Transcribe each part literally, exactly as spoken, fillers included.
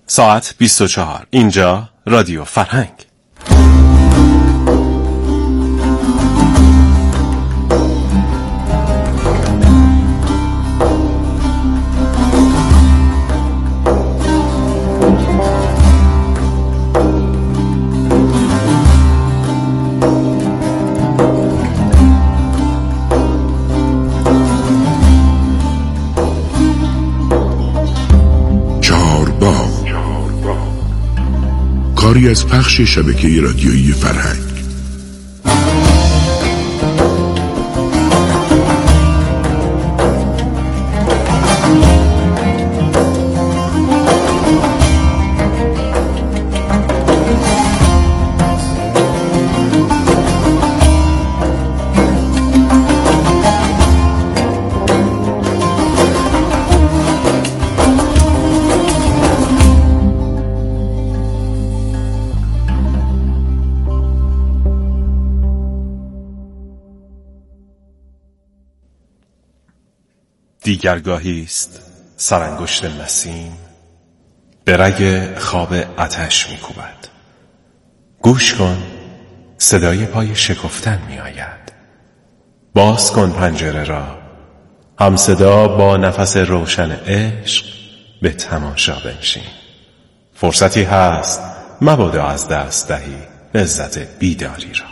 ساعت بیست و چهار. اینجا رادیو فرهنگ. کاری از پخش شبکه رادیویی فرهنگ. دیگرگاهی است سرانگشت نسیم به رگ خواب آتش می‌کوبد. گوش کن، صدای پای شکفتن می‌آید. باز کن پنجره را، هم صدا با نفس روشن عشق به تماشا بنشین. فرصتی هست مبادا از دست دهی لذت بیداری را.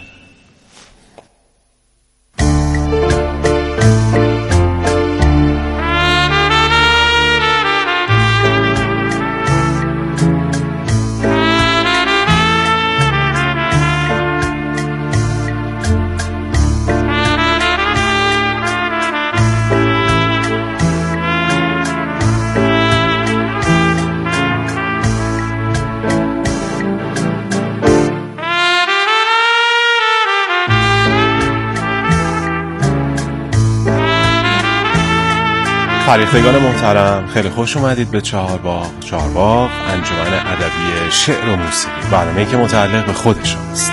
فریختگان محترم، خیلی خوش اومدید به چهارباغ. چهارباغ انجمن ادبی شعر و موسیقی، برنامه‌ای که متعلق به خود شماست.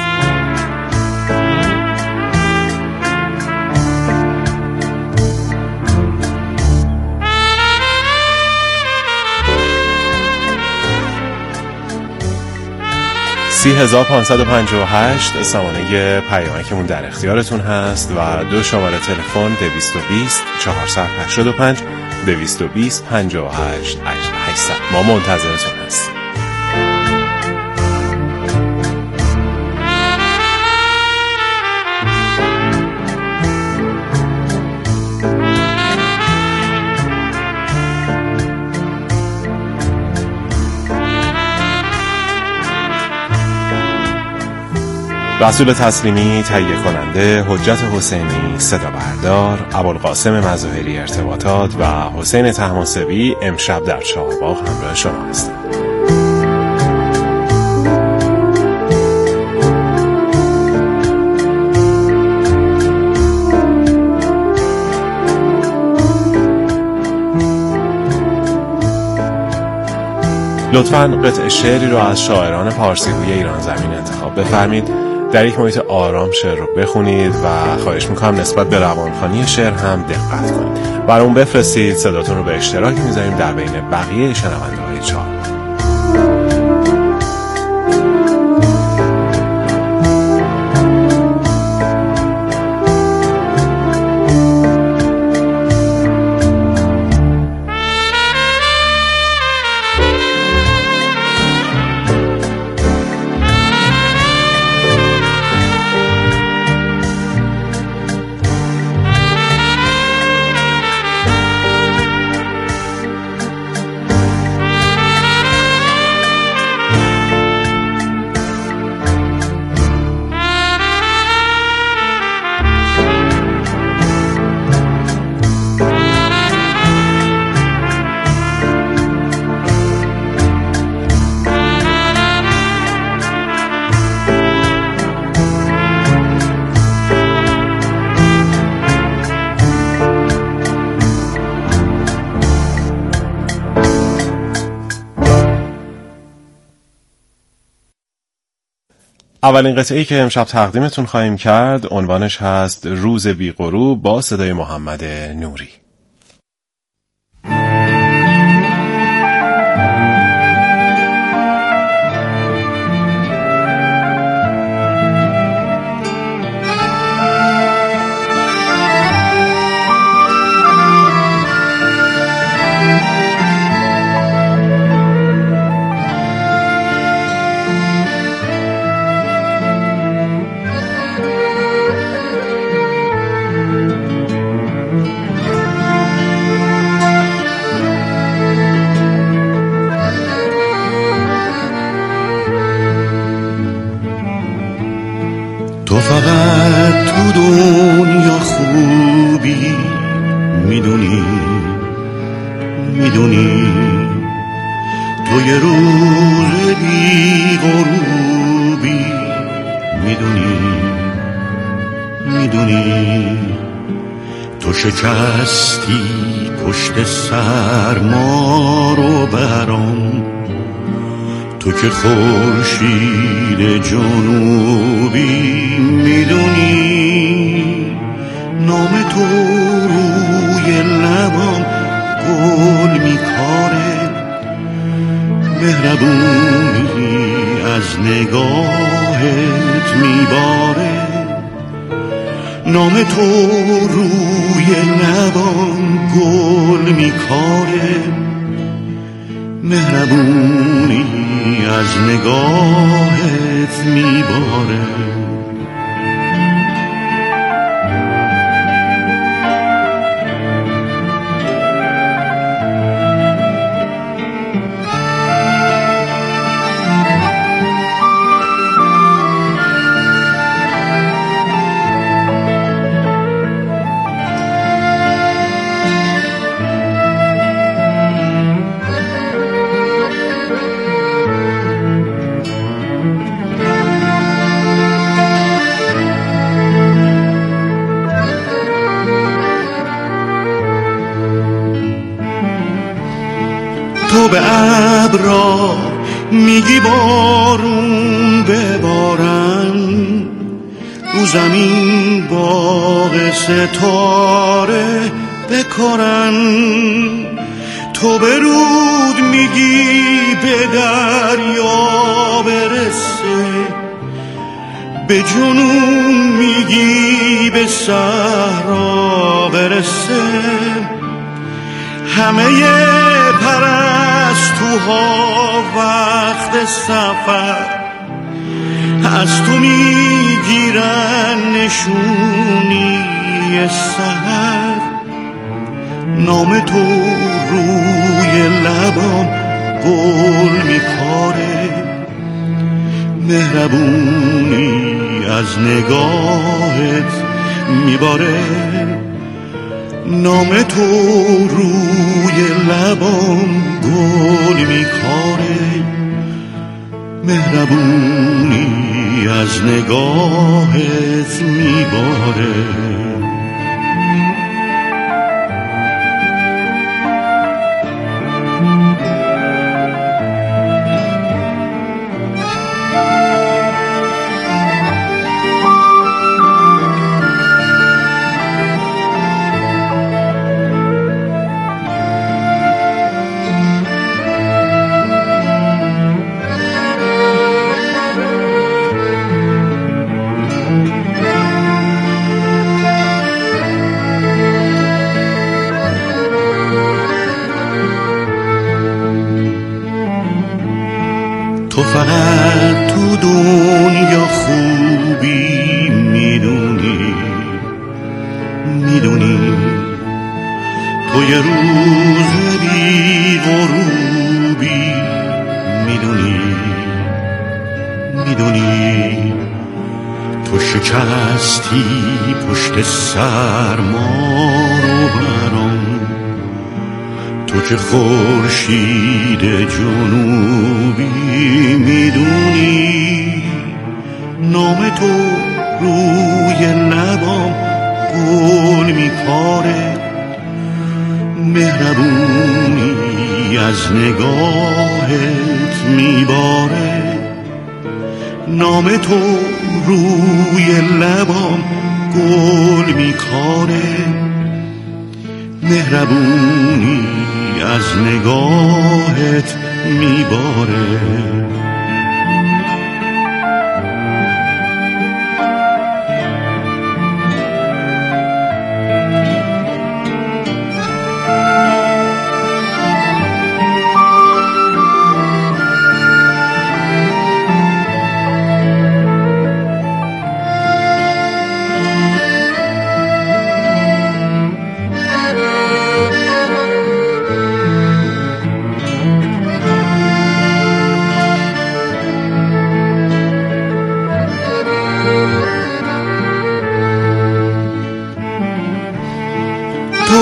سی هزار پانصد و پنجاه و هشت سامانه پیامکمون در اختیارتون هست و دو شماره تلفن دویست و بیست چهارصد و هشتاد و پنج دویست و بیست پنجاه و هشت هشتصد. ما منتظرتون هستیم. رسول تسلیمی تهیه کننده، حجت حسینی صدا بردار، ابوالقاسم مظاهری ارتباطات و حسین طهماسبی امشب در چهارباغ همراه شما هستند. لطفاً قطع شعری رو از شاعران پارسیگوی ایران زمین انتخاب بفرمید. در یک محیط آرام شعر رو بخونید و خواهش میکنم نسبت به روانخوانی شعر هم دقت کنید. برامون بفرستید، صداتون رو به اشتراک میذاریم در بین بقیه شنونده های چهار. اولین قطعه‌ای که امشب تقدیمتون خواهیم کرد عنوانش هست روز بی غروب با صدای محمد نوری. فقط تو دنیا خوبی میدونی میدونی تو یه روز بی غروبی میدونی میدونی تو شکستی پشت سرما رو برام تو که خورشید جنوبی میدونی نام تو روی لبام گل میکاره مهربونی از نگاهت میباره نام تو روی لبام گل میکاره مهربونی از نگاهت میباره تو به ابرا میگی بارون ببارن رو زمین باغ ستاره بکارن تو به رود میگی به دریا برسه به جنون میگی به صحرا برسه همه پرستوها وقت سفر از تو میگیرن نشونی سحر نام تو روی لبام گل میکاره مهربونی از نگاهت میباره نام تو روی لبام گل میکاره مهربونی از نگاهت میباره تو فقط تو دنیا خوبی میدونی میدونی تو یه روز بی غروبی میدونی میدونی تو شکستی پشت سرما رو برام تو که خورشید جنوبی میدونی نام تو روی لبام گل میکاره مهربونی از نگاهت میباره نام تو روی لبام گل میکاره مهربونی از نگاهت میباره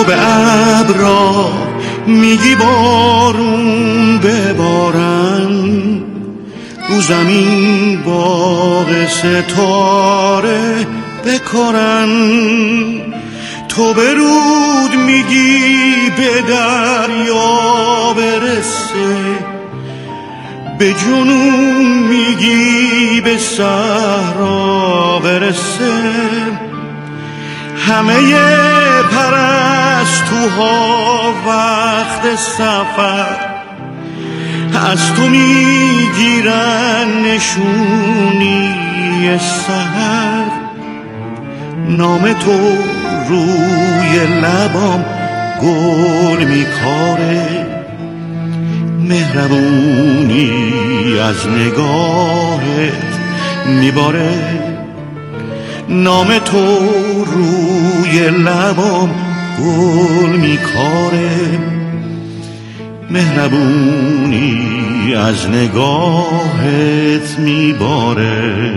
به ابرا میگی بارون ببارن، رو زمین باغ ستاره بکارن. تو به رود میگی به دریا برسه، به جنون میگی به صحرا برسه. همه پرستوها وقت سفر از تو میگیرن نشونی سحر. نام تو روی لبام گل میکاره، مهربونی از نگاهت میباره. نام تو روی لبام گل میکاره، مهربونی از نگاهت میباره.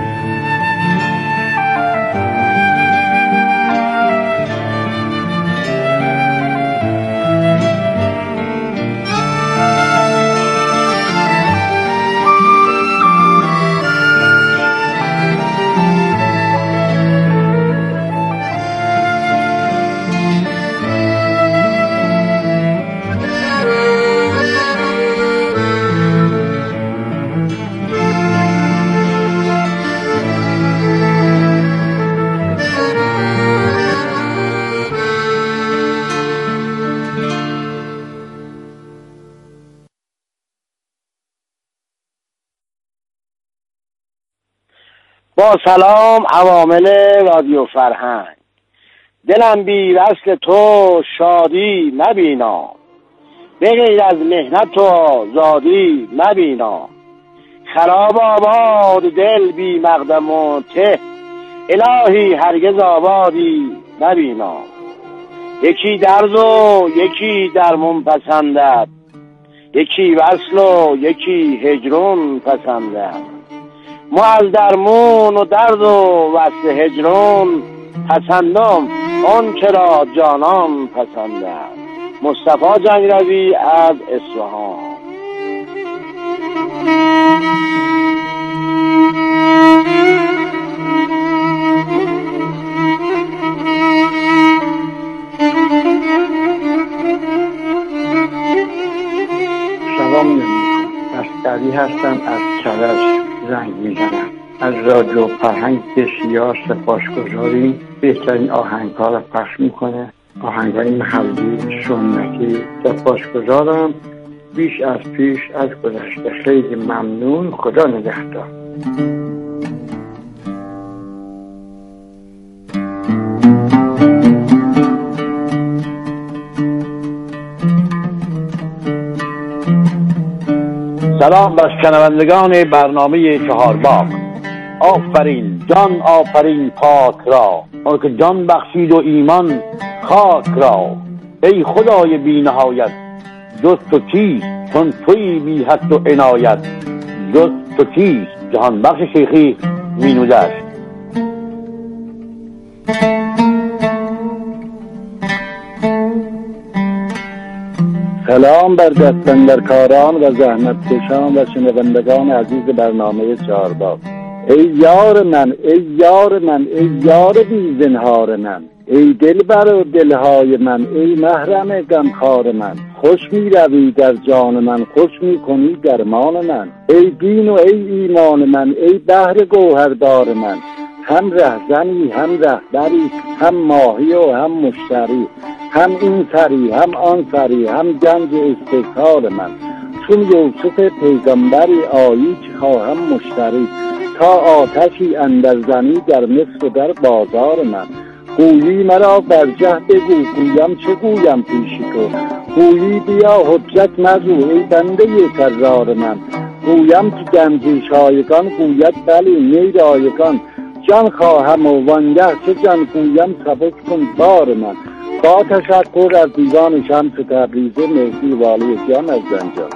با سلام عوامل رادیو فرهنگ. دلم بی وصل تو شادی نبینم، به غیر از مهنت و آزادی نبینم. خراب آباد دل بی مقدم و ته، الهی هرگز آبادی نبینم. یکی درد و یکی درمون پسندد، یکی وصل و یکی هجرون پسندد. ما از درمون و درد و وصل هجرون پسندم آن چرا جانان پسندم. مصطفی جنگروی از اصفهان. سلام نمی‌کنم. اسکری هستم از کرج زنگ میزنم. از رادیو فرهنگ بسیار سپاسگزاریم. بهترین آهنگ‌ها را پخش میکنه، آهنگ‌های محلی سنتی. سپاسگزارم بیش از پیش از گذشته. خیلی ممنون. خدا نگهدار. سلام بر شنوندگان برنامه چهارباغ. آفرین جان آفرین پاک را، آن که جان بخشید و ایمان خاک را. ای خدای بی نهایت جز تو کیست، چون تویی بی حد و عنایت. جز تو کیست. جهان بخش شیخی مینودش. سلام بر دستندرکاران و زحمتکشان و شنوندگان عزیز برنامه چهارباغ. ای یار من، ای یار من، ای یار بی زنهار من، ای دلبر و دلهای من، ای محرم غمخوار من. خوش می روی در جان من، خوش می کنی درمان من. ای دین و ای ایمان من، ای بحر گوهردار من. هم رهزنی هم رهبری، هم ماهی و هم مشتری، هم این سری هم آن سری، هم گنج استکار من. چون یوسف پیغمبری آیی که خواهم مشتری، تا آتشی اندر زنی در مصر و در بازار من. گویی مرا برجه بگو، گویم چه گویم پیش تو. گویی بیا حجت مگو، ای بنده کرار من. گویم که گنجی شایگان، گوید بلی نی رایگان. جان خواهم و وانگه چه جان گویم سبک کن بار من. با تشکر از دیوان شمس تبریزی مهدی والی جان از زنجان.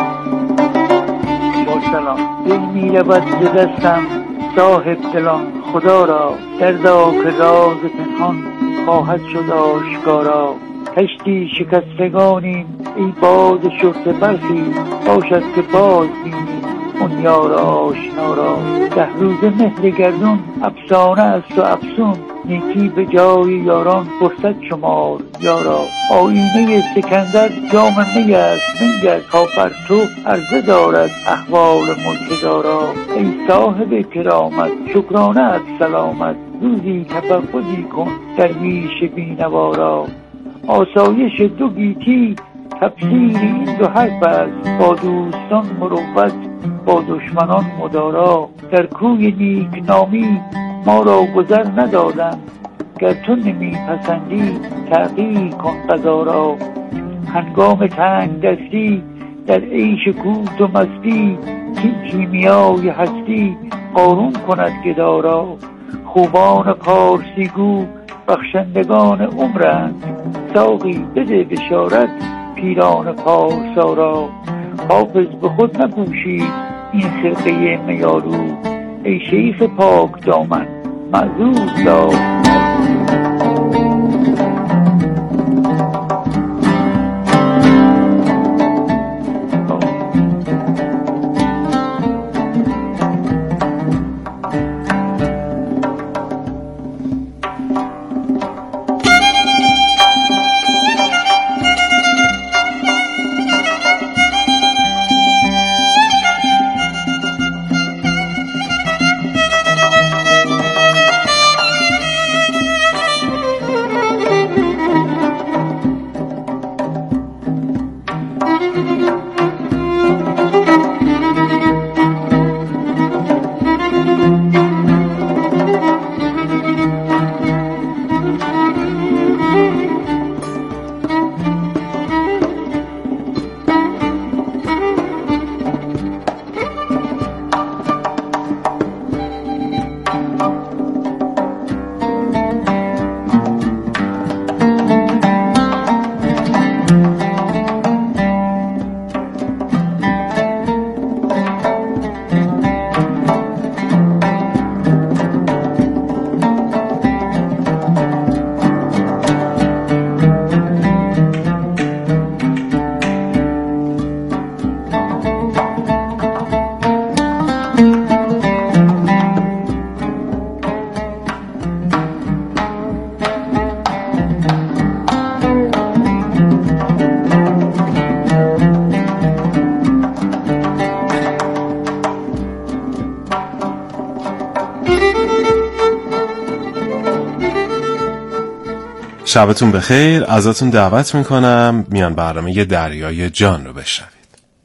با سلام. دل می رود ز دستم صاحب دلان خدا را، دردا که راز پنهان خواهد شد آشکارا. کشتی شکستگانیم ای باد شرط برخی، باشد که باز بینیم اون یار آشنا را. ده روز مهر گردون افسانه است و افسون، نیکی به جای یاران فرصت شمار یارا. آینه سکندر جام می است منگر، تا بر تو عرضه دارد احوال ملکدارا. ای صاحب کرامت شکرانه ات سلامت، روزی تفقدی کن درویش بینوارا. آسایش دو گیتی تفسیر این دو حرف است، با دوستان مروت با دشمنان مدارا. در کوی نیک نامی ما را گذر ندادند، گر تو نمی پسندی تغییر کن قضا را. هنگام تنگ دستی در عیش کوت و مستی، این کیمیای هستی قارون کند گدارا. خوبان پارسی گو بخشندگان عمرند، ساقی بده بشارت پیران پارسا را. حافظ به خود نپوشید این خرقه میالو، ای شیخ پاک دامن معذور دار. شبتون بخیر. ازتون دعوت میکنم میان برنامه دریای جان رو بشنوید.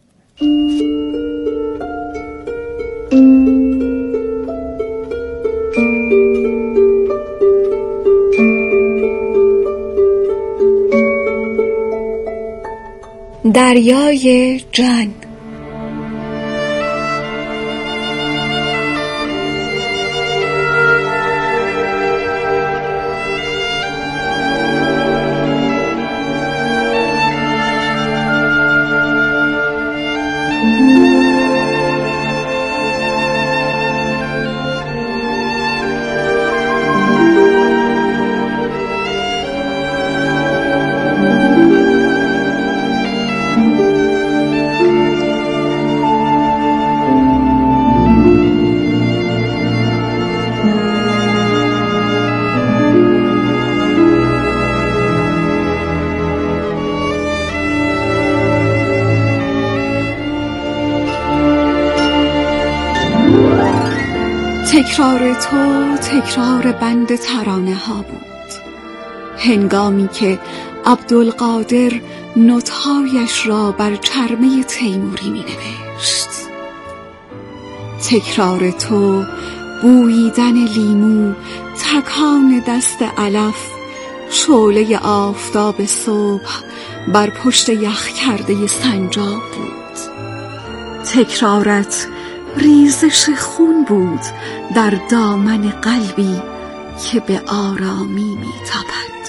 دریای جان. تکرار تو تکرار بند ترانه ها بود، هنگامی که عبدالقادر نطهایش را بر چرمه تیموری می نوشت. تکرار تو بوییدن لیمو، تکان دست علف، شعله آفتاب صبح بر پشت یخ کرده سنجاب بود. تکرارت ریزش خون بود در دامن قلبی که به آرامی می تپد.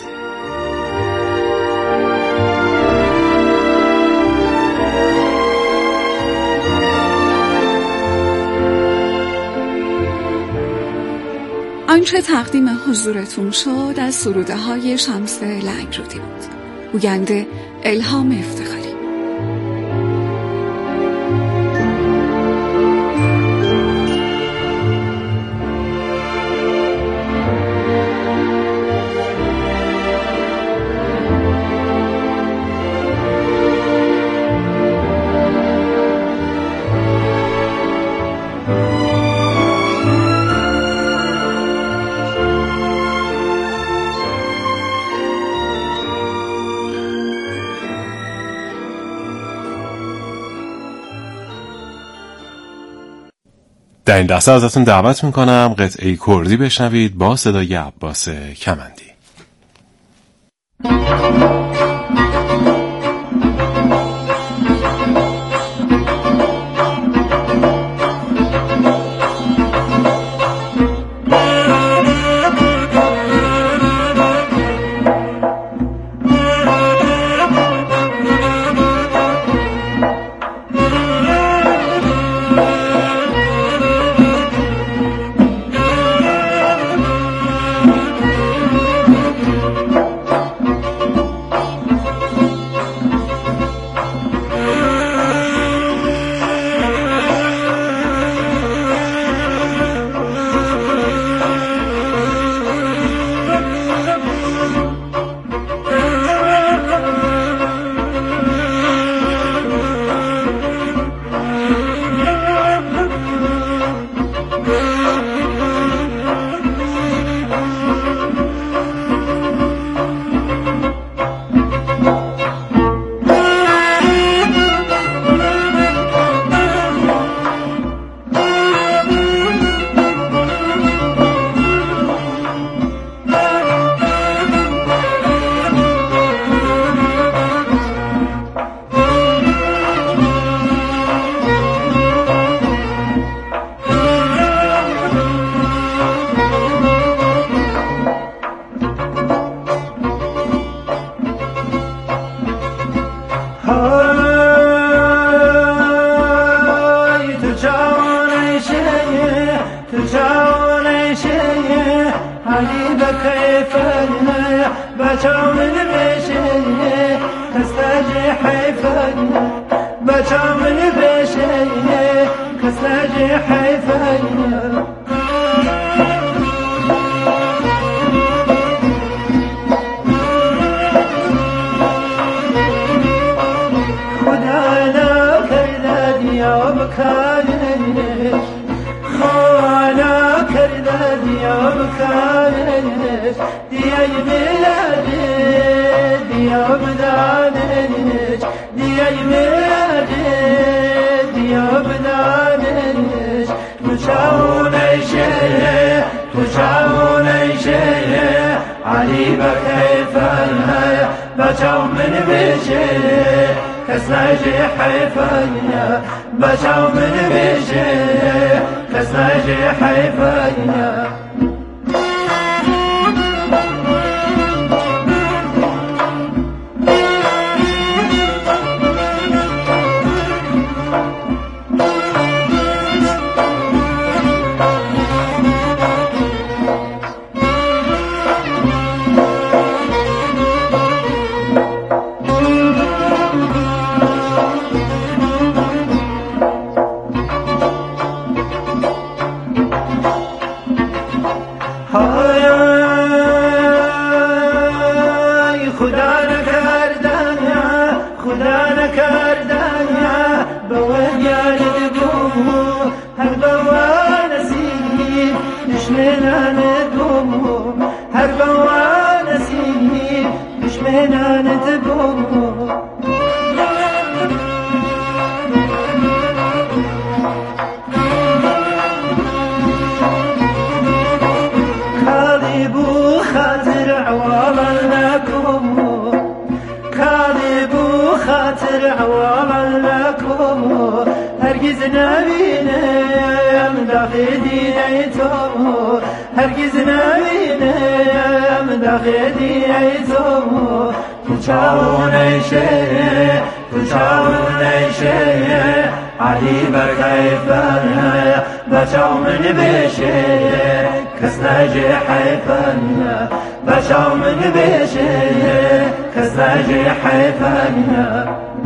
آنچه تقدیم حضورتون شد از سروده های شمس لنگرودی بود. گوینده الهام افتخاری. در این لحظه ازتون دعوت میکنم قطعه کردی بشنوید با صدای عباس کمندی. هرگز نبینم داخلی تو تو چاونه شه تو چاونه شه علی بر کیف بچه من بشه کس نجی حیفانیا بچاو من بیشه کس نجی حیفانیا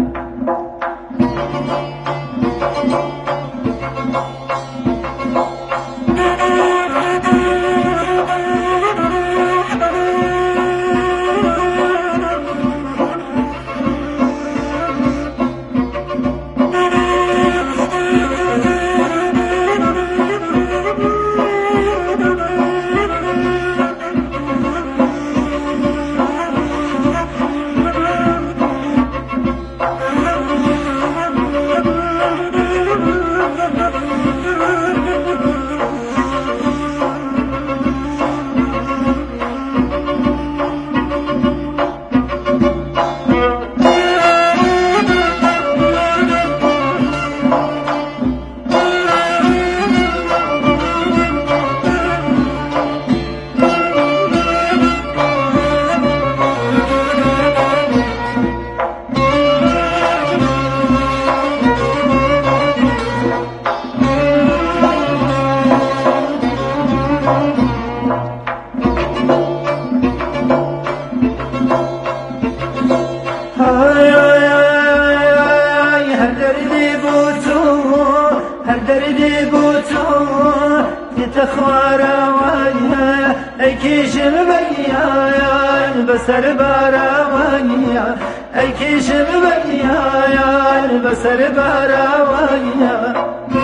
تخوارا ای کشم بیان بسر باراوانیا ای کشم بیان بسر باراوانیا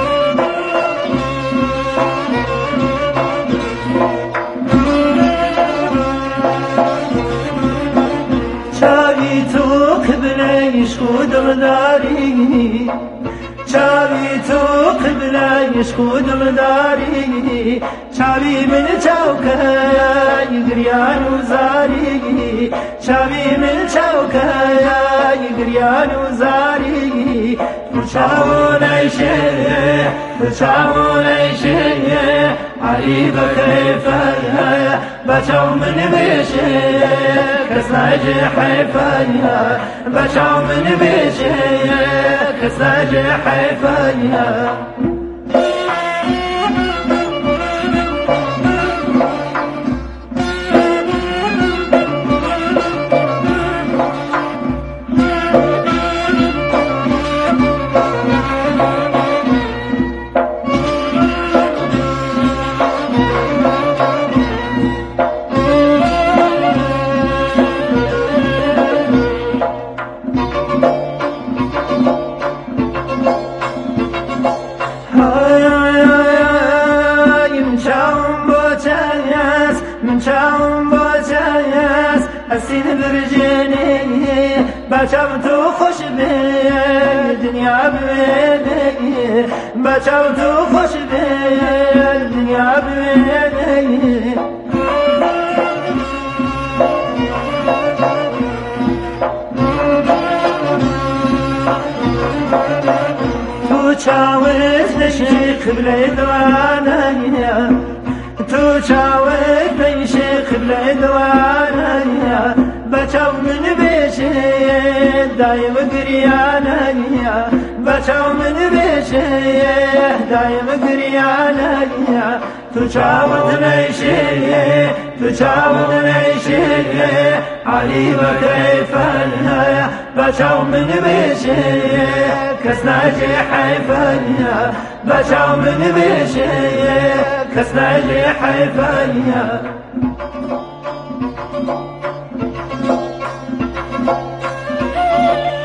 چاوی تو قبلش خودم داری چاوی تو قبلش خودم داری چاوی من چاوکای گریان و زاری چاوی من چاوکای گریان و زاری چاو نیشه چاو نیشه علی بکیفه بچاو من بیشه کس نجی حیفه بچاو من بیشه کس نجی حیفه چاوم با چایس اسید برجنی بچم تو خوش به دنیا ببینی بچم تو خوش به دنیا ببینی تو چاوز نشی قبله دوانه تو چاوک بیشه قبله دوانه بچاو من بیشه دایم گریانه بچاو من بیشه دایم گریانه تو چاوت نیشه تو چاوت نیشه علی بکیفه بچاو من بیشه کس نجی حیفه بچاو من بیشه کس نجی حیفه